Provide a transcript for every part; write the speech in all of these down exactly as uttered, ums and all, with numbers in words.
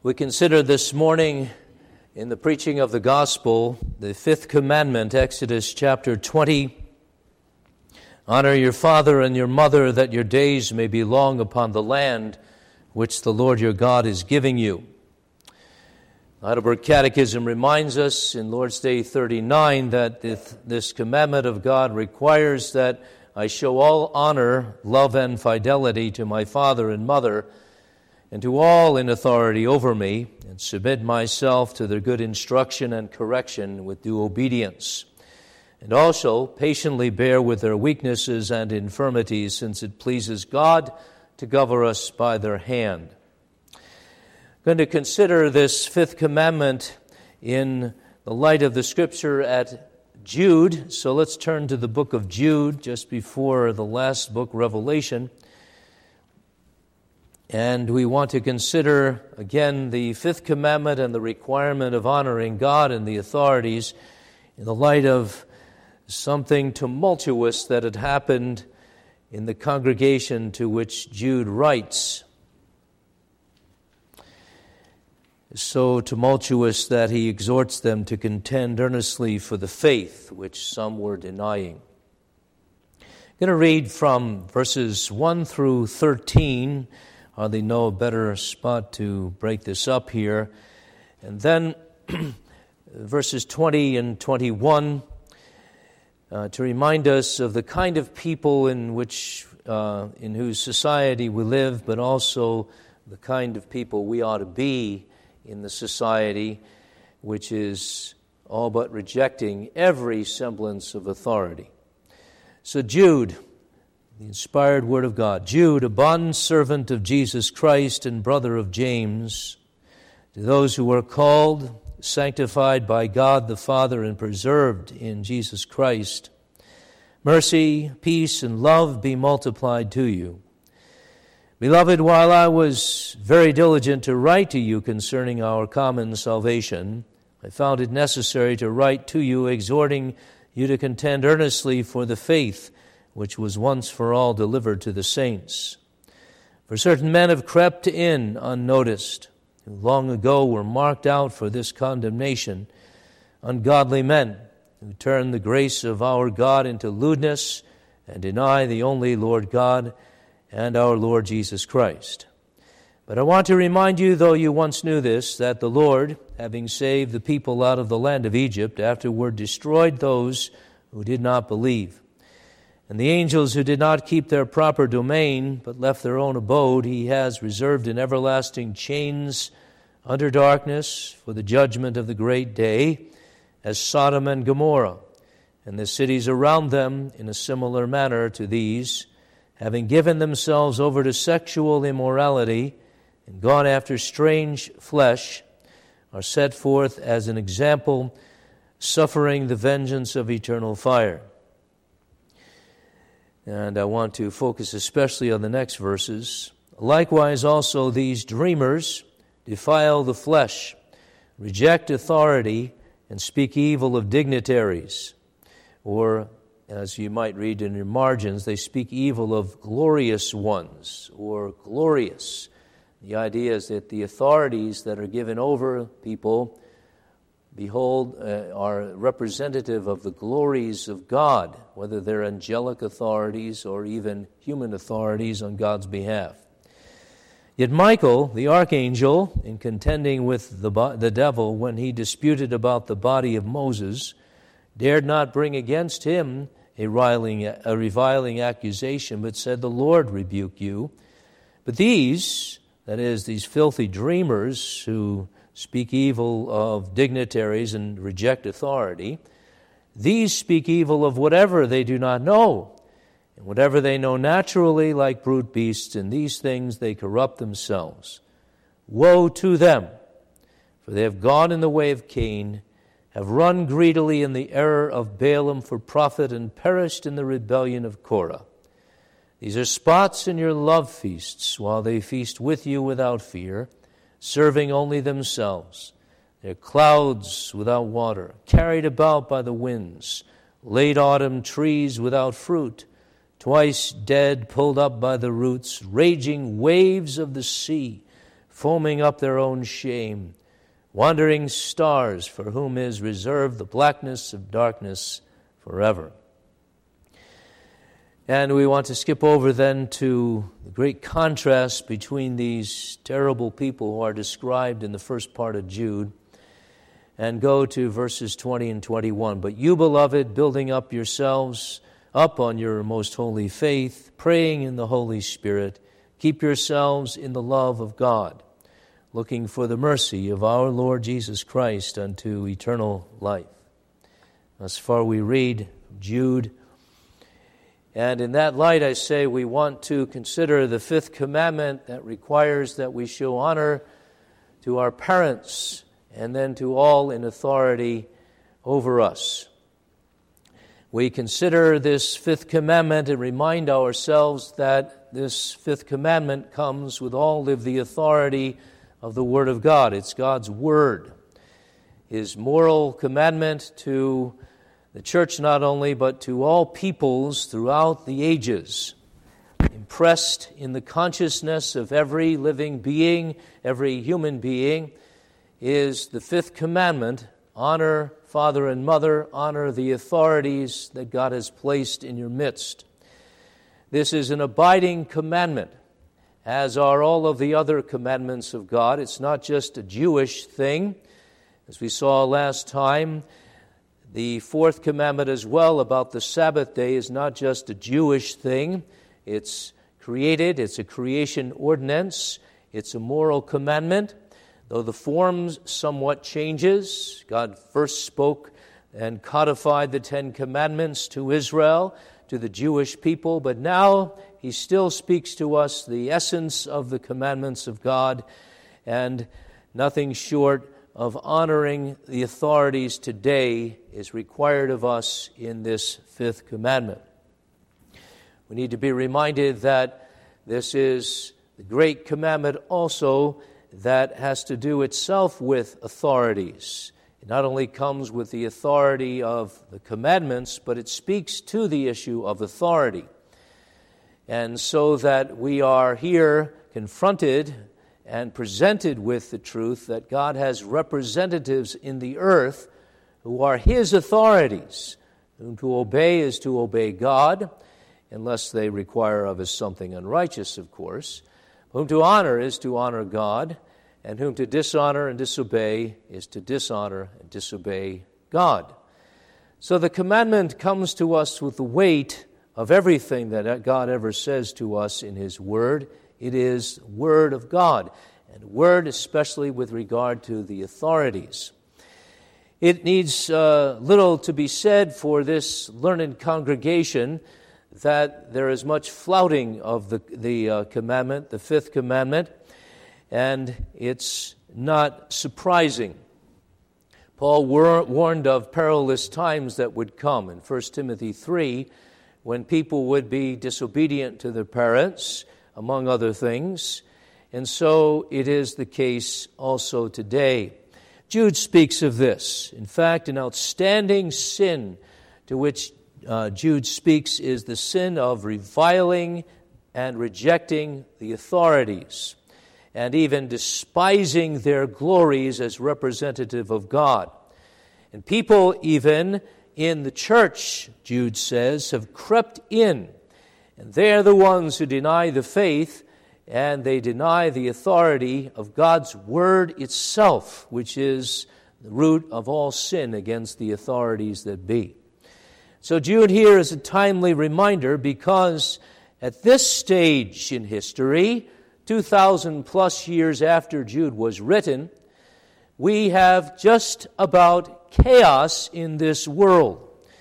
We consider this morning in the preaching of the gospel, the fifth commandment, Exodus chapter twenty. Honor your father and your mother, that your days may be long upon the land which the Lord your God is giving you. The Heidelberg Catechism reminds us in Lord's Day thirty-nine that this commandment of God requires that I show all honor, love, and fidelity to my father and mother, and to all in authority over me, and submit myself to their good instruction and correction with due obedience, and also patiently bear with their weaknesses and infirmities, since it pleases God to govern us by their hand. I'm going to consider this fifth commandment in the light of the scripture at Jude. So let's turn to the book of Jude, just before the last book, Revelation. And we want to consider, again, the fifth commandment and the requirement of honoring God and the authorities in the light of something tumultuous that had happened in the congregation to which Jude writes. So tumultuous that he exhorts them to contend earnestly for the faith which some were denying. I'm going to read from verses one through thirteen. Hardly know a better spot to break this up here. And then verses twenty and twenty-one uh, to remind us of the kind of people in which, uh, in whose society we live, but also the kind of people we ought to be in the society, which is all but rejecting every semblance of authority. So Jude, the inspired word of God. Jude, a bondservant of Jesus Christ and brother of James, to those who are called, sanctified by God the Father, and preserved in Jesus Christ, mercy, peace, and love be multiplied to you. Beloved, while I was very diligent to write to you concerning our common salvation, I found it necessary to write to you, exhorting you to contend earnestly for the faith which was once for all delivered to the saints. For certain men have crept in unnoticed, who long ago were marked out for this condemnation, ungodly men who turn the grace of our God into lewdness and deny the only Lord God and our Lord Jesus Christ. But I want to remind you, though you once knew this, that the Lord, having saved the people out of the land of Egypt, afterward destroyed those who did not believe. And the angels who did not keep their proper domain, but left their own abode, he has reserved in everlasting chains under darkness for the judgment of the great day, as Sodom and Gomorrah, and the cities around them in a similar manner to these, having given themselves over to sexual immorality and gone after strange flesh, are set forth as an example, suffering the vengeance of eternal fire. And I want to focus especially on the next verses. Likewise also these dreamers defile the flesh, reject authority, and speak evil of dignitaries. Or, as you might read in your margins, they speak evil of glorious ones, or glorious. The idea is that the authorities that are given over people, behold, uh, are representative of the glories of God, whether they're angelic authorities or even human authorities on God's behalf. Yet Michael, the archangel, in contending with the, the devil when he disputed about the body of Moses, dared not bring against him a riling, a reviling accusation, but said, "The Lord rebuke you." But these, that is, these filthy dreamers who speak evil of dignitaries and reject authority, these speak evil of whatever they do not know. And whatever they know naturally, like brute beasts, in these things they corrupt themselves. Woe to them, for they have gone in the way of Cain, have run greedily in the error of Balaam for profit, and perished in the rebellion of Korah. These are spots in your love feasts, while they feast with you without fear, serving only themselves. They're clouds without water, carried about by the winds, late autumn trees without fruit, twice dead, pulled up by the roots, raging waves of the sea, foaming up their own shame, wandering stars for whom is reserved the blackness of darkness forever. And we want to skip over then to the great contrast between these terrible people who are described in the first part of Jude, and go to verses twenty and twenty-one. But you, beloved, building up yourselves up on your most holy faith, praying in the Holy Spirit, keep yourselves in the love of God, looking for the mercy of our Lord Jesus Christ unto eternal life. Thus far we read Jude. And in that light, I say we want to consider the fifth commandment that requires that we show honor to our parents and then to all in authority over us. We consider this fifth commandment and remind ourselves that this fifth commandment comes with all of the authority of the Word of God. It's God's Word, His moral commandment to the church not only, but to all peoples throughout the ages, impressed in the consciousness of every living being, every human being, is the fifth commandment: honor father and mother, honor the authorities that God has placed in your midst. This is an abiding commandment, as are all of the other commandments of God. It's not just a Jewish thing. As we saw last time, the fourth commandment as well about the Sabbath day is not just a Jewish thing. It's created, it's a creation ordinance, it's a moral commandment. Though the form somewhat changes, God first spoke and codified the Ten Commandments to Israel, to the Jewish people, but now He still speaks to us the essence of the commandments of God, and nothing short of honoring the authorities today is required of us in this fifth commandment. We need to be reminded that this is the great commandment also that has to do itself with authorities. It not only comes with the authority of the commandments, but it speaks to the issue of authority. And so that we are here confronted and presented with the truth that God has representatives in the earth who are His authorities, whom to obey is to obey God, unless they require of us something unrighteous, of course. Whom to honor is to honor God, and whom to dishonor and disobey is to dishonor and disobey God. So the commandment comes to us with the weight of everything that God ever says to us in His Word. It is the Word of God, and Word especially with regard to the authorities. It needs uh, little to be said for this learned congregation that there is much flouting of the, the uh, commandment, the fifth commandment, and it's not surprising. Paul war- warned of perilous times that would come in First Timothy three, when people would be disobedient to their parents, among other things, and so it is the case also today. Jude speaks of this. In fact, an outstanding sin to which uh, Jude speaks is the sin of reviling and rejecting the authorities, and even despising their glories as representative of God. And people even in the church, Jude says, have crept in, and they're the ones who deny the faith, and they deny the authority of God's Word itself, which is the root of all sin against the authorities that be. So Jude here is a timely reminder, because at this stage in history, two thousand plus years after Jude was written, we have just about chaos in this world.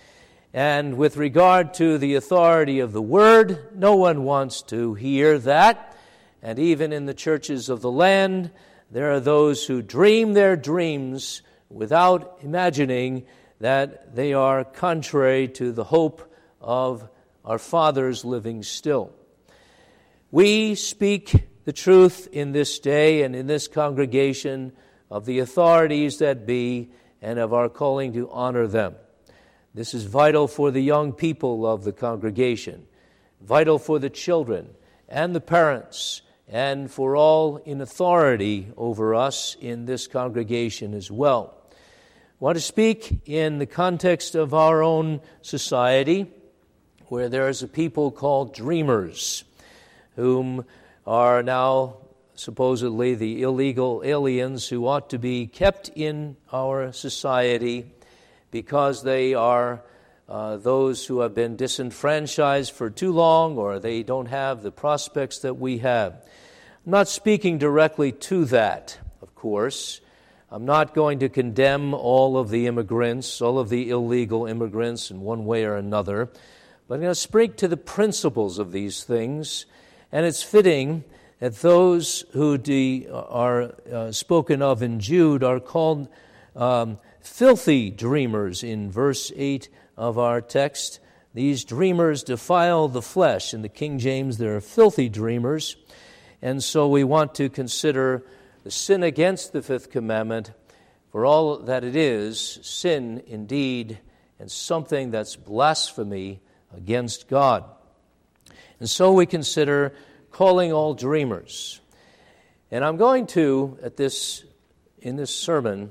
And with regard to the authority of the Word, no one wants to hear that. And even in the churches of the land, there are those who dream their dreams without imagining that they are contrary to the hope of our fathers living still. We speak the truth in this day and in this congregation of the authorities that be, and of our calling to honor them. This is vital for the young people of the congregation, vital for the children and the parents and for all in authority over us in this congregation as well. I want to speak in the context of our own society, where there is a people called dreamers, whom are now supposedly the illegal aliens who ought to be kept in our society because they are uh, those who have been disenfranchised for too long, or they don't have the prospects that we have. I'm not speaking directly to that, of course. I'm not going to condemn all of the immigrants, all of the illegal immigrants in one way or another, but I'm going to speak to the principles of these things, and it's fitting that those who de, are uh, spoken of in Jude are called um, filthy dreamers in verse eight of our text. These dreamers defile the flesh. In the King James, they're filthy dreamers. And so we want to consider the sin against the fifth commandment for all that it is, sin indeed, and something that's blasphemy against God. And so we consider calling all dreamers. And I'm going to, at this, in this sermon,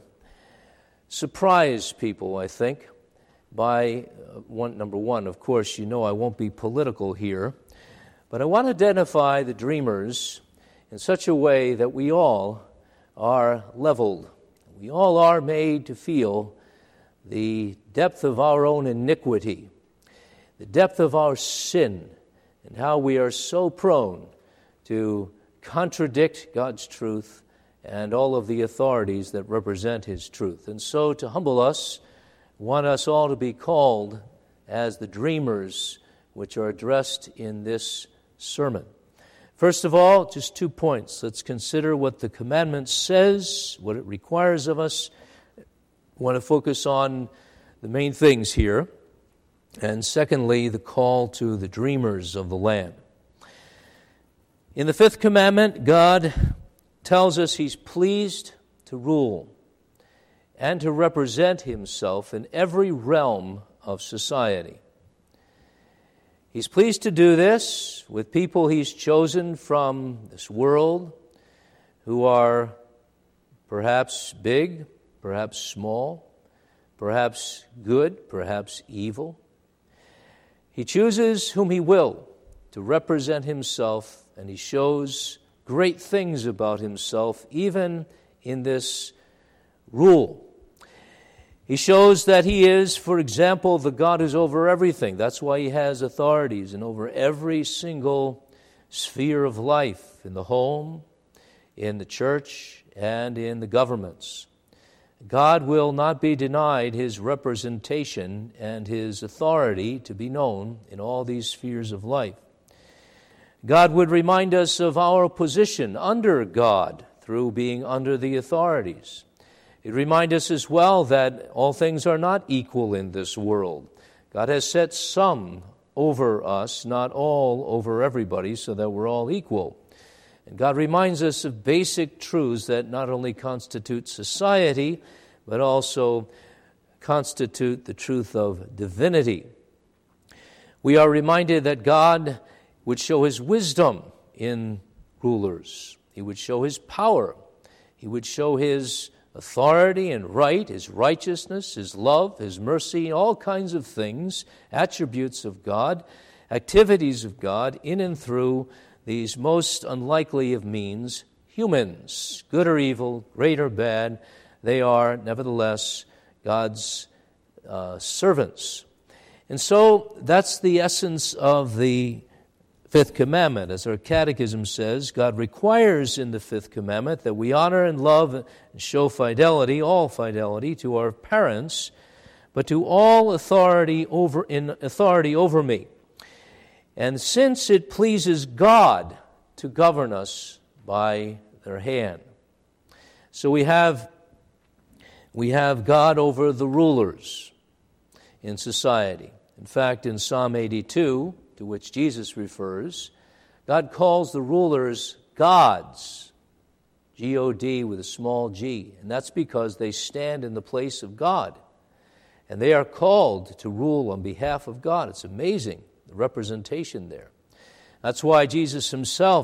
surprise people, I think, by uh, one, number one, of course, you know I won't be political here, but I want to identify the dreamers in such a way that we all are leveled. We all are made to feel the depth of our own iniquity, the depth of our sin, and how we are so prone to contradict God's truth and all of the authorities that represent His truth. And so to humble us, want us all to be called as the dreamers which are addressed in this sermon. First of all, just two points. Let's consider what the commandment says, what it requires of us. I want to focus on the main things here. And secondly, the call to the dreamers of the land. In the fifth commandment, God tells us He's pleased to rule and to represent Himself in every realm of society. He's pleased to do this with people He's chosen from this world who are perhaps big, perhaps small, perhaps good, perhaps evil. He chooses whom He will to represent Himself, and He shows great things about Himself even in this rule. He shows that He is, for example, the God who's over everything. That's why He has authorities and over every single sphere of life, in the home, in the church, and in the governments. God will not be denied His representation and His authority to be known in all these spheres of life. God would remind us of our position under God through being under the authorities. He'd remind us as well that all things are not equal in this world. God has set some over us, not all over everybody, so that we're all equal. And God reminds us of basic truths that not only constitute society, but also constitute the truth of divinity. We are reminded that God would show His wisdom in rulers. He would show His power. He would show His authority and right, His righteousness, His love, His mercy, all kinds of things, attributes of God, activities of God in and through these most unlikely of means, humans, good or evil, great or bad. They are, nevertheless, God's uh, servants. And so that's the essence of the fifth commandment. As our catechism says, God requires in the fifth commandment that we honor and love and show fidelity, all fidelity, to our parents, but to all authority over in authority over me. And since it pleases God to govern us by their hand. So we have we have God over the rulers in society. In fact, in Psalm eighty-two, to which Jesus refers, God calls the rulers gods, G O D with a small g, and that's because they stand in the place of God. And they are called to rule on behalf of God. It's amazing, the representation there. That's why Jesus Himself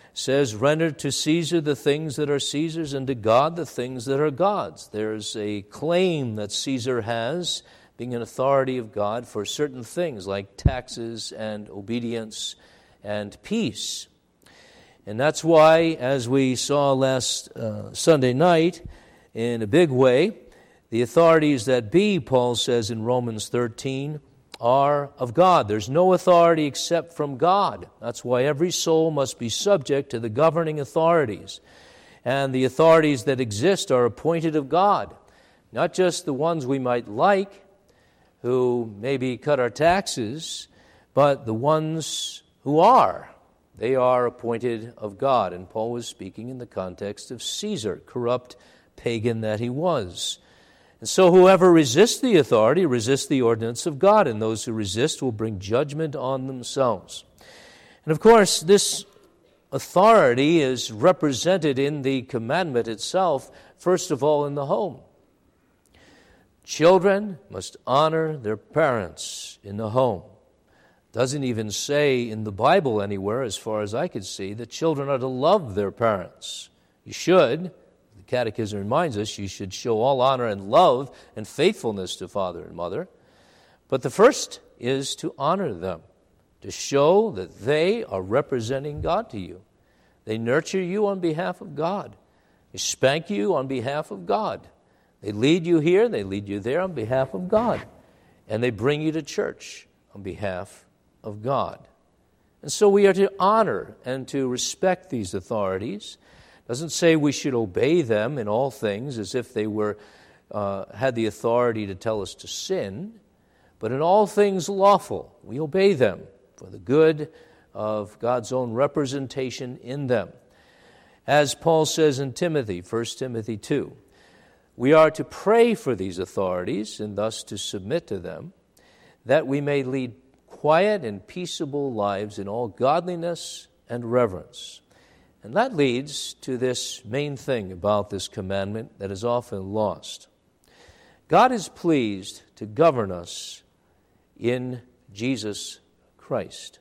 says, render to Caesar the things that are Caesar's, and to God the things that are God's. There's a claim that Caesar has, being an authority of God, for certain things like taxes and obedience and peace. And that's why, as we saw last uh, Sunday night, in a big way, the authorities that be, Paul says in Romans thirteen, are of God. There's no authority except from God. That's why every soul must be subject to the governing authorities. And the authorities that exist are appointed of God, not just the ones we might like, who maybe cut our taxes, but the ones who are. They are appointed of God. And Paul was speaking in the context of Caesar, corrupt pagan that he was. And so whoever resists the authority resists the ordinance of God, and those who resist will bring judgment on themselves. And of course, this authority is represented in the commandment itself, first of all in the home. Children must honor their parents in the home. Doesn't even say in the Bible anywhere, as far as I could see, that children are to love their parents. You should. The Catechism reminds us you should show all honor and love and faithfulness to father and mother. But the first is to honor them, to show that they are representing God to you. They nurture you on behalf of God. They spank you on behalf of God. They lead you here, they lead you there on behalf of God. And they bring you to church on behalf of God. And so we are to honor and to respect these authorities. Doesn't say we should obey them in all things as if they were uh, had the authority to tell us to sin, but in all things lawful, we obey them for the good of God's own representation in them. As Paul says in Timothy, First Timothy two, we are to pray for these authorities and thus to submit to them, that we may lead quiet and peaceable lives in all godliness and reverence. And that leads to this main thing about this commandment that is often lost. God is pleased to govern us in Jesus Christ.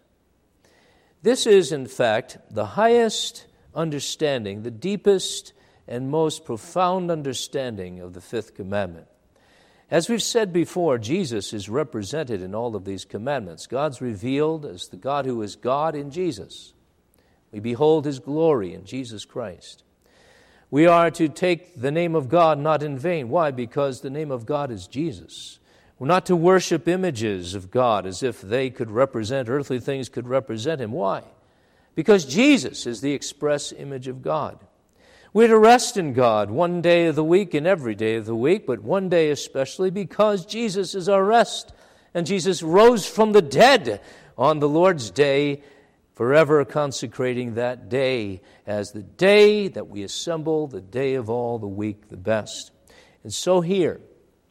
This is, in fact, the highest understanding, the deepest and most profound understanding of the fifth commandment. As we've said before, Jesus is represented in all of these commandments. God's revealed as the God who is God in Jesus. We behold His glory in Jesus Christ. We are to take the name of God not in vain. Why? Because the name of God is Jesus. We're not to worship images of God as if they could represent, earthly things could represent Him. Why? Because Jesus is the express image of God. We're to rest in God one day of the week and every day of the week, but one day especially because Jesus is our rest. And Jesus rose from the dead on the Lord's day, forever consecrating that day as the day that we assemble, the day of all the week, the best. And so here,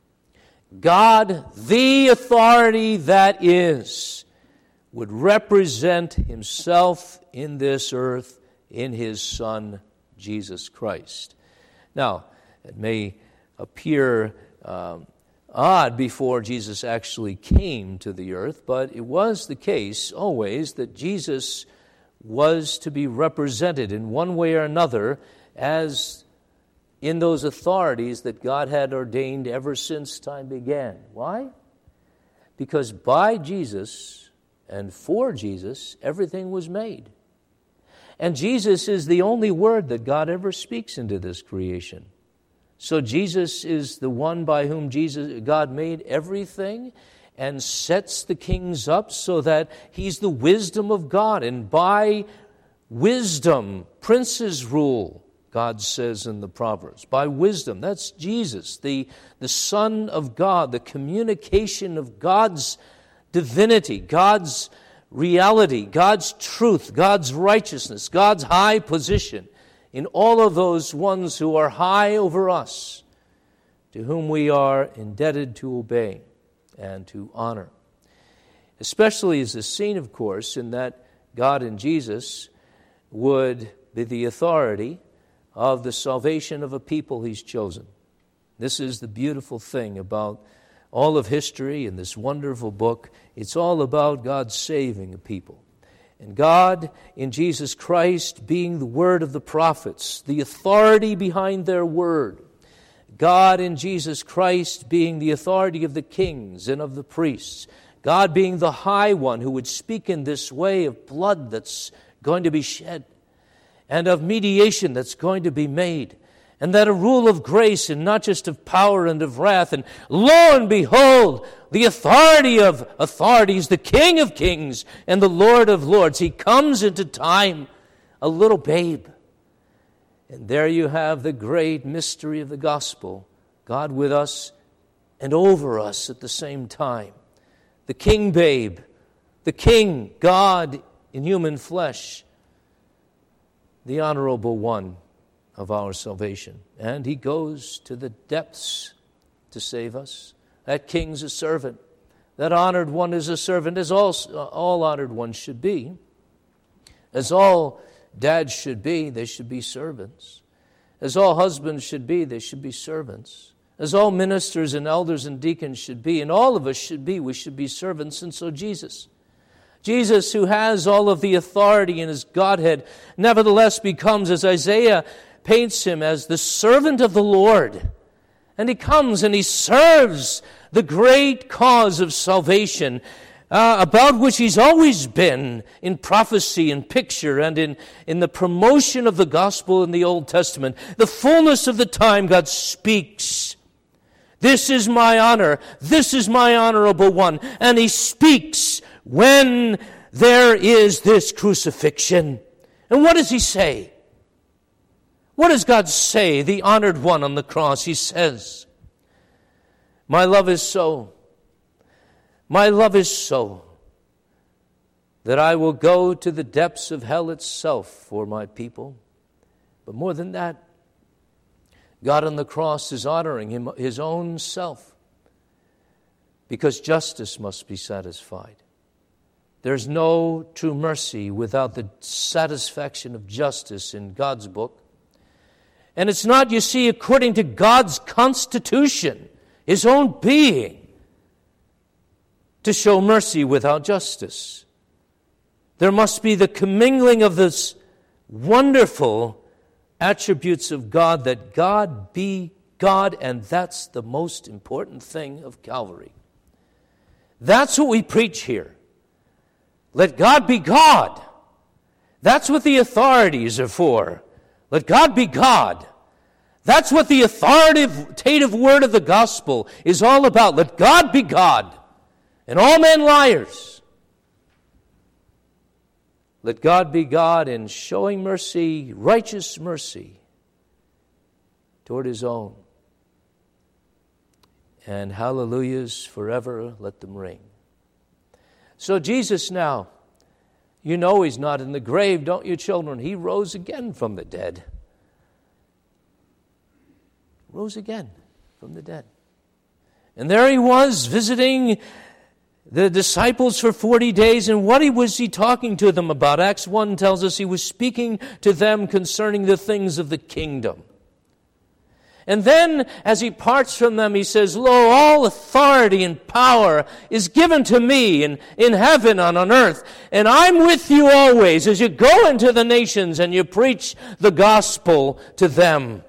God, the authority that is, would represent Himself in this earth in His Son, Jesus Christ. Now, it may appear um, odd before Jesus actually came to the earth, but it was the case always that Jesus was to be represented in one way or another as in those authorities that God had ordained ever since time began. Why? Because by Jesus and for Jesus, everything was made. And Jesus is the only word that God ever speaks into this creation. So Jesus is the one by whom Jesus, God made everything and sets the kings up so that He's the wisdom of God. And by wisdom, princes rule, God says in the Proverbs. By wisdom, that's Jesus, the, the Son of God, the communication of God's divinity, God's reality, God's truth, God's righteousness, God's high position in all of those ones who are high over us, to whom we are indebted to obey and to honor. Especially is the seen, of course, in that God in Jesus would be the authority of the salvation of a people He's chosen. This is the beautiful thing about all of history in this wonderful book. It's all about God saving a people. And God in Jesus Christ being the word of the prophets, the authority behind their word. God in Jesus Christ being the authority of the kings and of the priests. God being the high one who would speak in this way of blood that's going to be shed and of mediation that's going to be made. And that a rule of grace and not just of power and of wrath. And lo and behold, the authority of authorities, the King of kings and the Lord of lords. He comes into time, a little babe. And there you have the great mystery of the gospel. God with us and over us at the same time. The King babe, the King, God in human flesh, the honorable one of our salvation. And he goes to the depths to save us. That king's a servant. That honored one is a servant, as all, all honored ones should be. As all dads should be, they should be servants. As all husbands should be, they should be servants. As all ministers and elders and deacons should be, and all of us should be, we should be servants. And so Jesus, Jesus who has all of the authority in his Godhead, nevertheless becomes, as Isaiah paints him, as the servant of the Lord. And he comes and he serves the great cause of salvation, uh, about which he's always been in prophecy and picture and in, in the promotion of the gospel in the Old Testament. The fullness of the time, God speaks. This is my honor. This is my honorable one. And he speaks when there is this crucifixion. And what does he say? What does God say? The honored one on the cross, he says, my love is so, my love is so, that I will go to the depths of hell itself for my people. But more than that, God on the cross is honoring him, his own self, because justice must be satisfied. There's no true mercy without the satisfaction of justice in God's book. And it's not, you see, according to God's constitution, his own being, to show mercy without justice. There must be the commingling of this wonderful attributes of God, that God be God, and that's the most important thing of Calvary. That's what we preach here. Let God be God. That's what the authorities are for. Let God be God. That's what the authoritative word of the gospel is all about. Let God be God, and all men liars. Let God be God in showing mercy, righteous mercy, toward his own. And hallelujahs forever let them ring. So Jesus now, you know he's not in the grave, don't you, children? He rose again from the dead. Rose again from the dead. And there he was visiting the disciples for forty days. And what was he talking to them about? Acts one tells us he was speaking to them concerning the things of the kingdom. And then, as he parts from them, he says, lo, all authority and power is given to me in, in heaven and on earth. And I'm with you always as you go into the nations and you preach the gospel to them.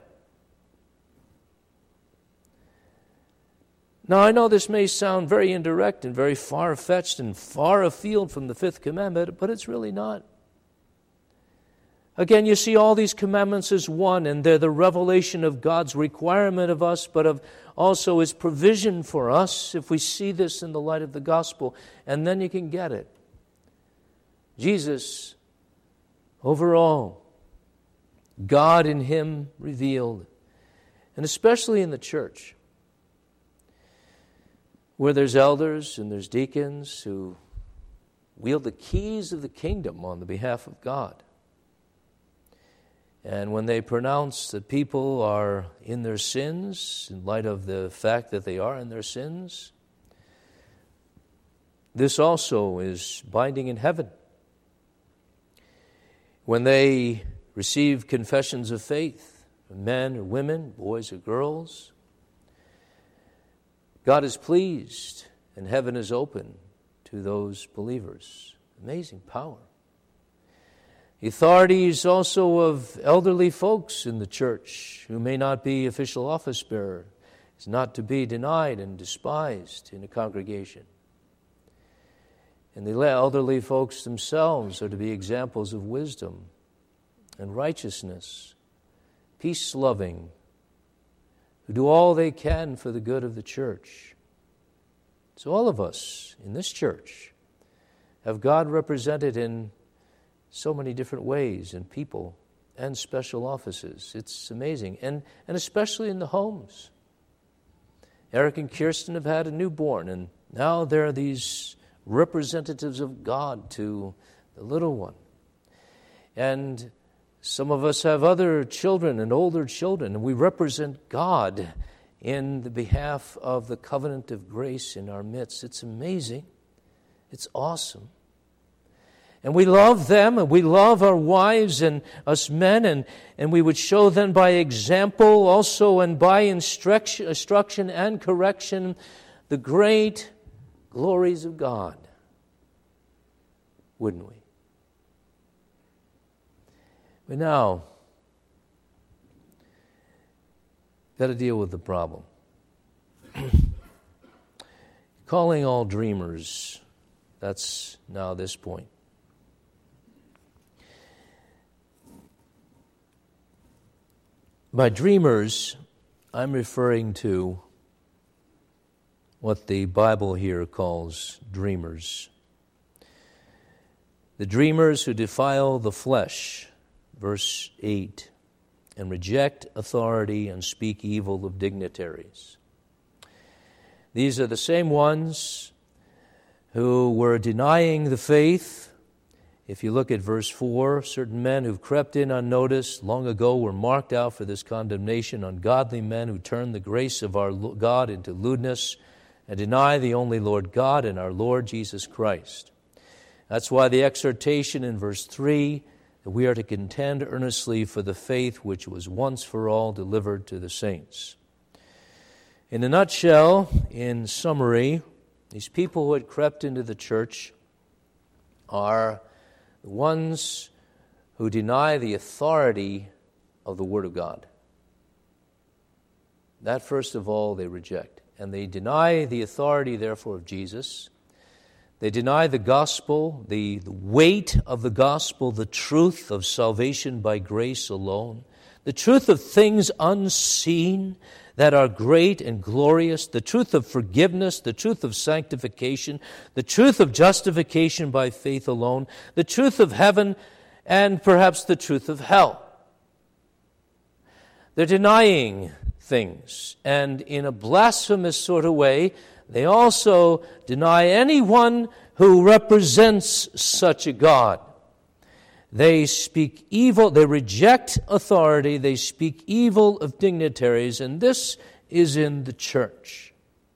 Now, I know this may sound very indirect and very far-fetched and far afield from the fifth commandment, but it's really not. Again, you see all these commandments as one, and they're the revelation of God's requirement of us, but of also his provision for us, if we see this in the light of the gospel, and then you can get it. Jesus, over all, God in him revealed, and especially in the church, where there's elders and there's deacons who wield the keys of the kingdom on the behalf of God. And when they pronounce that people are in their sins, in light of the fact that they are in their sins, this also is binding in heaven. When they receive confessions of faith, men or women, boys or girls, God is pleased and heaven is open to those believers. Amazing power. authorities also of elderly folks in the church who may not be official office bearer is not to be denied and despised in a congregation. And the elderly folks themselves are to be examples of wisdom and righteousness, peace-loving, who do all they can for the good of the church. So all of us in this church have God represented in so many different ways, in people and special offices. It's amazing, and, and especially in the homes. Eric and Kirsten have had a newborn, and now there are these representatives of God to the little one. And some of us have other children and older children, and we represent God in the behalf of the covenant of grace in our midst. It's amazing. It's awesome. And we love them, and we love our wives and us men, and, and we would show them by example also and by instruction, instruction and correction the great glories of God. Wouldn't we? But now, got to deal with the problem. Calling all dreamers, that's now this point. By dreamers, I'm referring to what the Bible here calls dreamers. The dreamers who defile the flesh, verse eight, and reject authority and speak evil of dignitaries. These are the same ones who were denying the faith. If you look at verse four, certain men who've crept in unnoticed long ago were marked out for this condemnation, ungodly men who turn the grace of our God into lewdness and deny the only Lord God and our Lord Jesus Christ. That's why the exhortation in verse three, that we are to contend earnestly for the faith which was once for all delivered to the saints. In a nutshell, in summary, these people who had crept into the church are the ones who deny the authority of the Word of God. That, first of all, they reject. And they deny the authority, therefore, of Jesus. They deny the gospel, the, the weight of the gospel, the truth of salvation by grace alone, the truth of things unseen that are great and glorious, the truth of forgiveness, the truth of sanctification, the truth of justification by faith alone, the truth of heaven, and perhaps the truth of hell. They're denying things, and in a blasphemous sort of way, they also deny anyone who represents such a God. They speak evil, they reject authority, they speak evil of dignitaries, and this is in the church.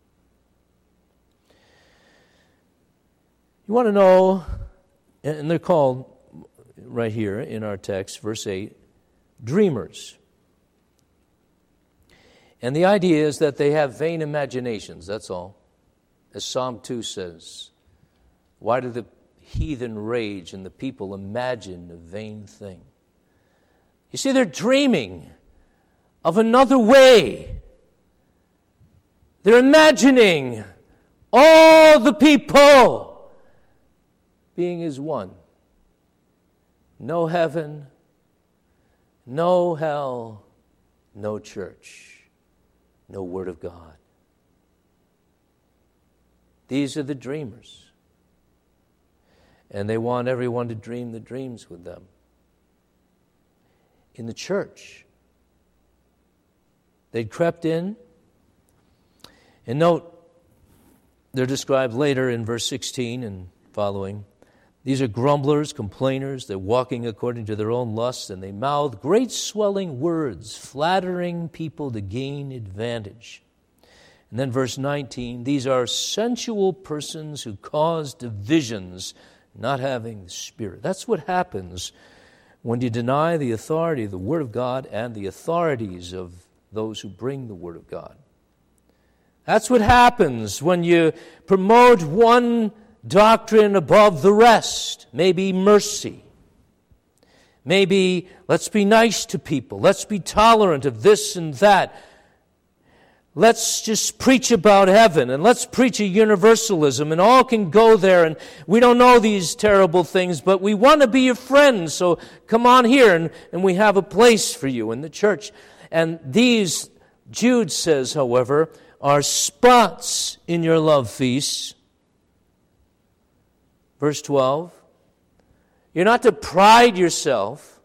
You want to know, and they're called right here in our text, verse eight, dreamers. And the idea is that they have vain imaginations, that's all. As Psalm two says, why do the heathen rage and the people imagine a vain thing? You see, they're dreaming of another way. They're imagining all the people being as one. No heaven, no hell, no church, no Word of God. These are the dreamers. And they want everyone to dream the dreams with them. In the church, they'd crept in. And note, they're described later in verse sixteen and following. These are grumblers, complainers. They're walking according to their own lusts, and they mouth great swelling words, flattering people to gain advantage. And then verse nineteen, these are sensual persons who cause divisions, not having the Spirit. That's what happens when you deny the authority of the Word of God and the authorities of those who bring the Word of God. That's what happens when you promote one doctrine above the rest, maybe mercy. Maybe let's be nice to people. Let's be tolerant of this and that. Let's just preach about heaven, and let's preach a universalism, and all can go there, and we don't know these terrible things, but we want to be your friends, so come on here, and, and we have a place for you in the church. And these, Jude says, however, are spots in your love feasts. Verse twelve, you're not to pride yourself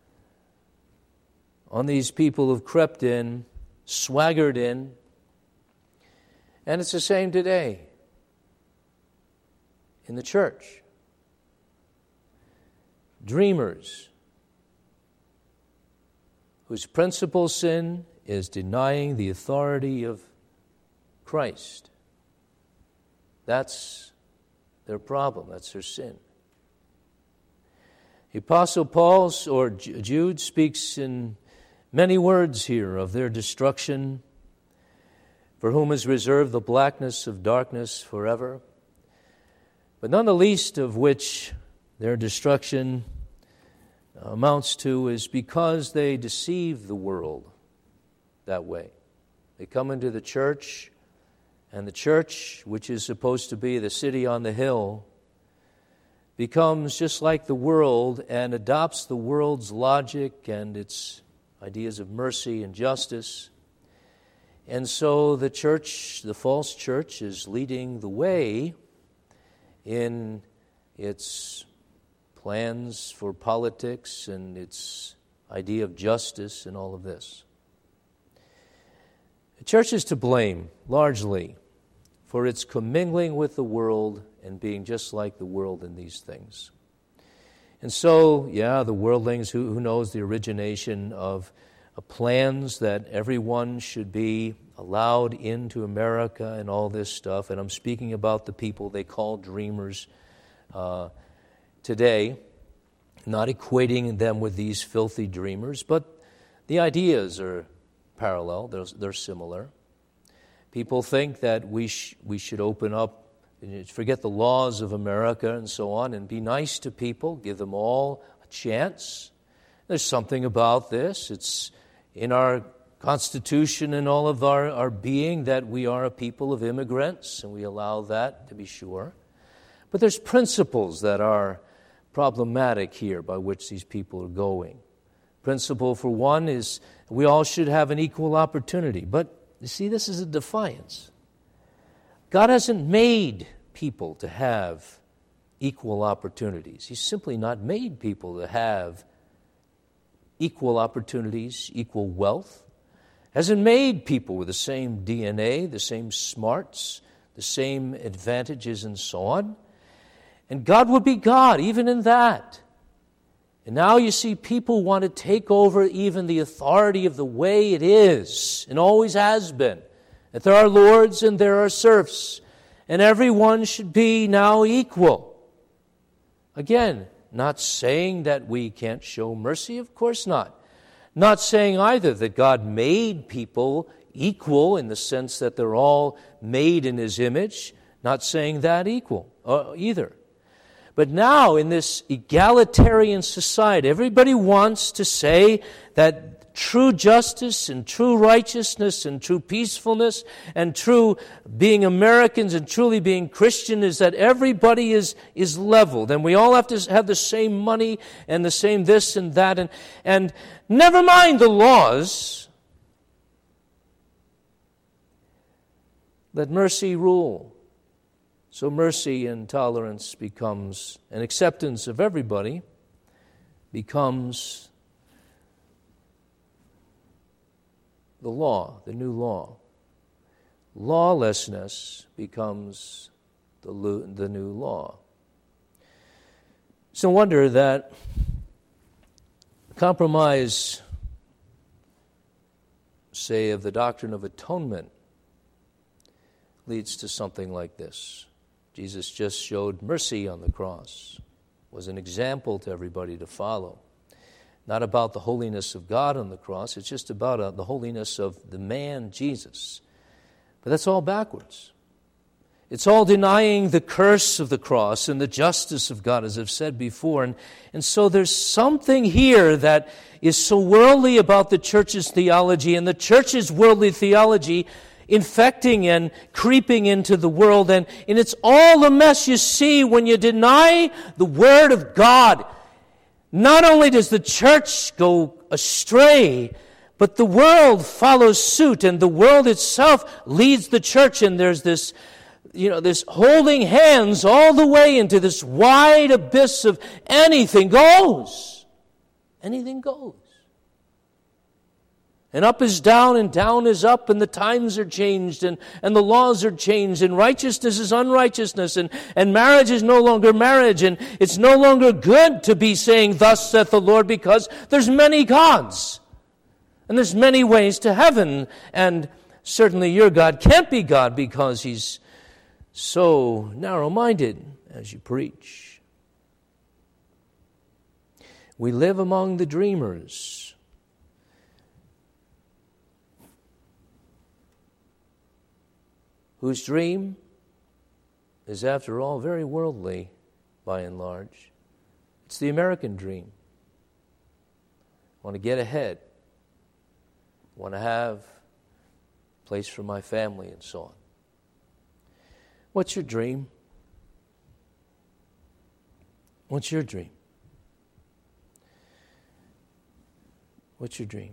on these people who've crept in, swaggered in. And it's the same today in the church. Dreamers whose principal sin is denying the authority of Christ. That's their problem. That's their sin. The Apostle Paul, or Jude, speaks in many words here of their destruction, for whom is reserved the blackness of darkness forever, but none the least of which their destruction amounts to is because they deceive the world that way. They come into the church, and the church, which is supposed to be the city on the hill, becomes just like the world and adopts the world's logic and its ideas of mercy and justice. And so the church, the false church, is leading the way in its plans for politics and its idea of justice and all of this. The church is to blame, largely, for its commingling with the world and being just like the world in these things. And so, yeah, the worldlings, who, who knows the origination of uh, plans that everyone should be allowed into America and all this stuff, and I'm speaking about the people they call dreamers uh, today, not equating them with these filthy dreamers, but the ideas are parallel, they're, they're similar. People think that we sh- we should open up, forget the laws of America and so on, and be nice to people, give them all a chance. There's something about this. It's in our Constitution and all of our, our being that we are a people of immigrants, and we allow that, to be sure. But there's principles that are problematic here by which these people are going. Principle, for one, is we all should have an equal opportunity. But, you see, this is a defiance. God hasn't made people to have equal opportunities. He's simply not made people to have equal opportunities, equal wealth. Hasn't made people with the same D N A, the same smarts, the same advantages and so on. And God would be God even in that. And now you see people want to take over even the authority of the way it is and always has been. That there are lords and there are serfs, and everyone should be now equal. Again, not saying that we can't show mercy, of course not. Not saying either that God made people equal in the sense that they're all made in His image. Not saying that equal uh, either. But now in this egalitarian society, everybody wants to say that true justice and true righteousness and true peacefulness and true being Americans and truly being Christian is that everybody is, is leveled and we all have to have the same money and the same this and that. And, and never mind the laws. Let mercy rule. So mercy and tolerance becomes, an acceptance of everybody becomes the law, the new law. Lawlessness becomes the, lo- the new law. It's no wonder that compromise, say, of the doctrine of atonement leads to something like this. Jesus just showed mercy on the cross, was an example to everybody to follow. Not about the holiness of God on the cross, it's just about uh, the holiness of the man, Jesus. But that's all backwards. It's all denying the curse of the cross and the justice of God, as I've said before. And, and so there's something here that is so worldly about the church's theology, and the church's worldly theology infecting and creeping into the world. And, and it's all the mess you see when you deny the Word of God. Not only does the church go astray, but the world follows suit, and the world itself leads the church, and there's this You know, this holding hands all the way into this wide abyss of anything goes. Anything goes. And up is down and down is up, and the times are changed, and, and the laws are changed, and righteousness is unrighteousness, and, and marriage is no longer marriage, and it's no longer good to be saying, "Thus saith the Lord," because there's many gods. And there's many ways to heaven, and certainly your God can't be God because He's so narrow-minded as you preach. We live among the dreamers. Whose dream is, after all, very worldly by and large. It's the American dream. I want to get ahead. I want to have a place for my family and so on. What's your dream? What's your dream? What's your dream?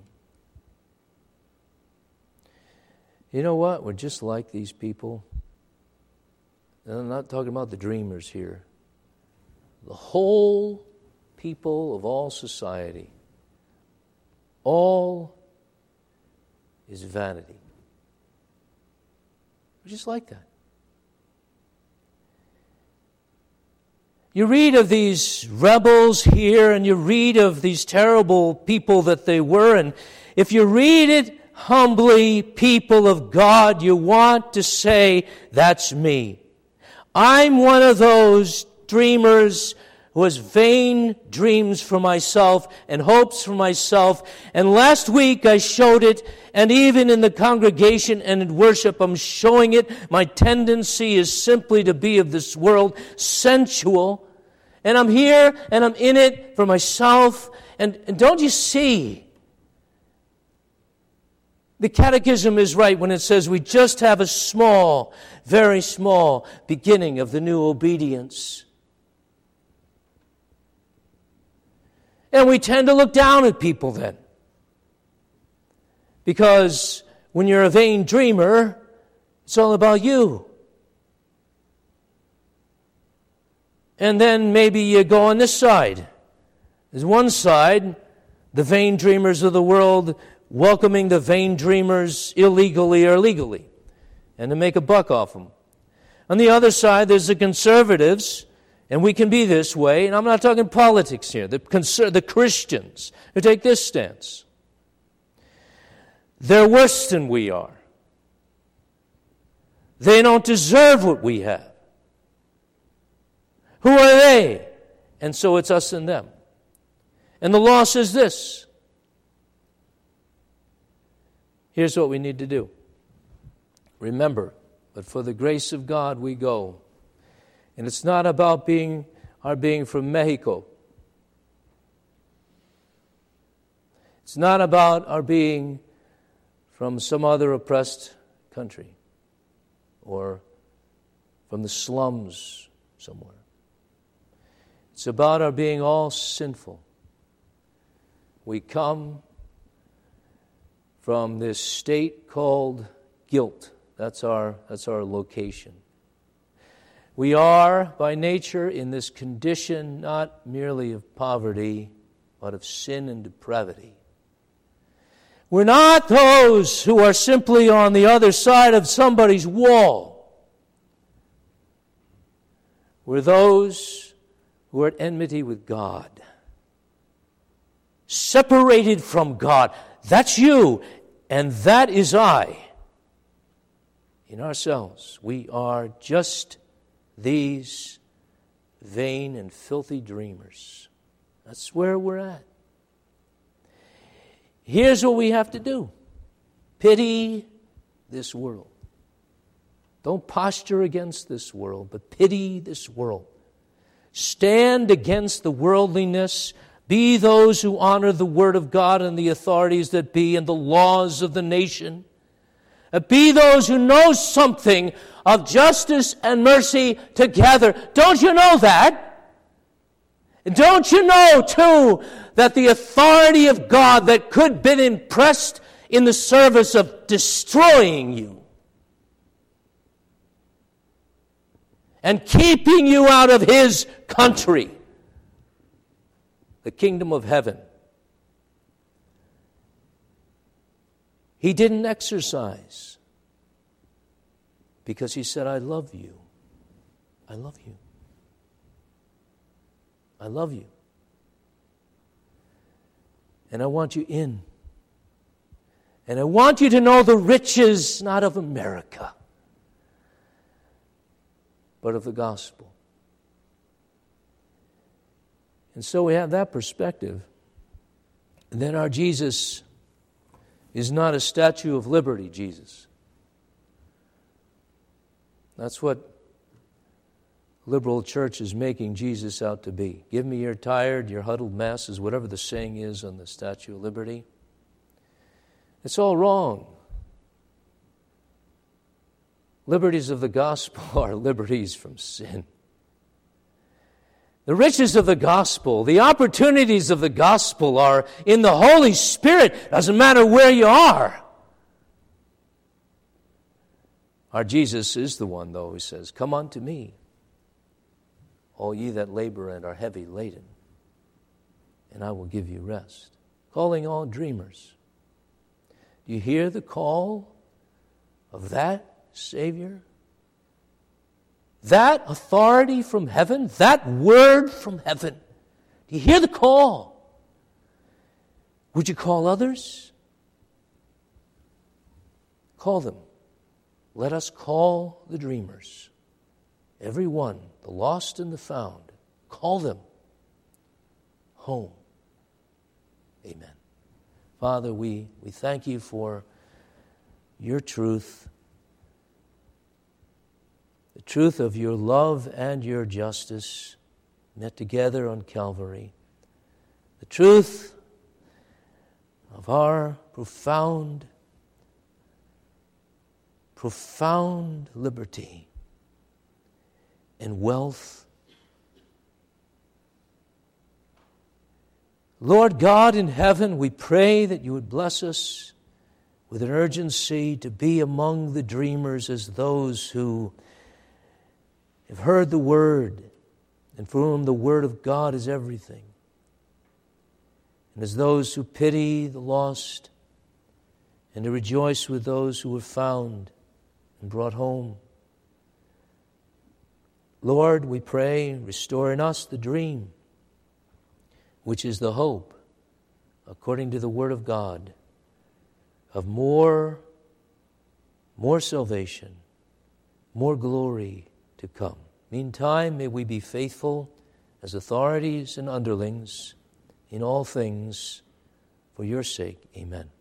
You know what? We're just like these people. And I'm not talking about the dreamers here. The whole people of all society. All is vanity. We're just like that. You read of these rebels here, and you read of these terrible people that they were, and if you read it humbly, people of God, you want to say, "That's me. I'm one of those dreamers who has vain dreams for myself and hopes for myself." And last week I showed it, and even in the congregation and in worship I'm showing it. My tendency is simply to be of this world, sensual. And I'm here, and I'm in it for myself. And, and don't you see? The Catechism is right when it says we just have a small, very small beginning of the new obedience. And we tend to look down at people then. Because when you're a vain dreamer, it's all about you. And then maybe you go on this side. There's one side, the vain dreamers of the world welcoming the vain dreamers illegally or legally, and to make a buck off them. On the other side, there's the conservatives, and we can be this way, and I'm not talking politics here, the, conser- the Christians who take this stance. They're worse than we are. They don't deserve what we have. Who are they? And so it's us and them. And the law says this. Here's what we need to do. Remember, but for the grace of God we go. And it's not about being our being from Mexico. It's not about our being from some other oppressed country or from the slums somewhere. It's about our being all sinful. We come from this state called guilt. That's our, that's our location. We are, by nature, in this condition not merely of poverty, but of sin and depravity. We're not those who are simply on the other side of somebody's wall. We're those who are at enmity with God. Separated from God. That's you, and that is I. In ourselves, we are just these vain and filthy dreamers. That's where we're at. Here's what we have to do. Pity this world. Don't posture against this world, but pity this world. Stand against the worldliness. Be those who honor the Word of God and the authorities that be and the laws of the nation. Be those who know something of justice and mercy together. Don't you know that? Don't you know, too, that the authority of God that could be impressed in the service of destroying you and keeping you out of His country, the kingdom of heaven, He didn't exercise because He said, I love you. I love you. I love you. And I want you in. And I want you to know the riches, not of America, but of the gospel. And so we have that perspective. And then our Jesus is not a Statue of Liberty Jesus. That's what liberal church is making Jesus out to be. Give me your tired, your huddled masses, whatever the saying is on the Statue of Liberty. It's all wrong. Liberties of the gospel are liberties from sin. The riches of the gospel, the opportunities of the gospel are in the Holy Spirit. Doesn't matter where you are. Our Jesus is the one, though, who says, come unto me, all ye that labor and are heavy laden, and I will give you rest. Calling all dreamers. Do you hear the call of that Savior? That authority from heaven, that word from heaven. Do you hear the call? Would you call others? Call them. Let us call the dreamers. Every one, the lost and the found. Call them home. Amen. Father, we, we thank you for your truth, the truth of your love and your justice met together on Calvary, the truth of our profound, profound liberty and wealth. Lord God in heaven, we pray that you would bless us with an urgency to be among the dreamers as those who have heard the word and for whom the word of God is everything. And as those who pity the lost and to rejoice with those who were found and brought home. Lord, we pray, restore in us the dream, which is the hope, according to the word of God, of more, more salvation, more glory to come. Meantime, may we be faithful as authorities and underlings in all things for your sake. Amen.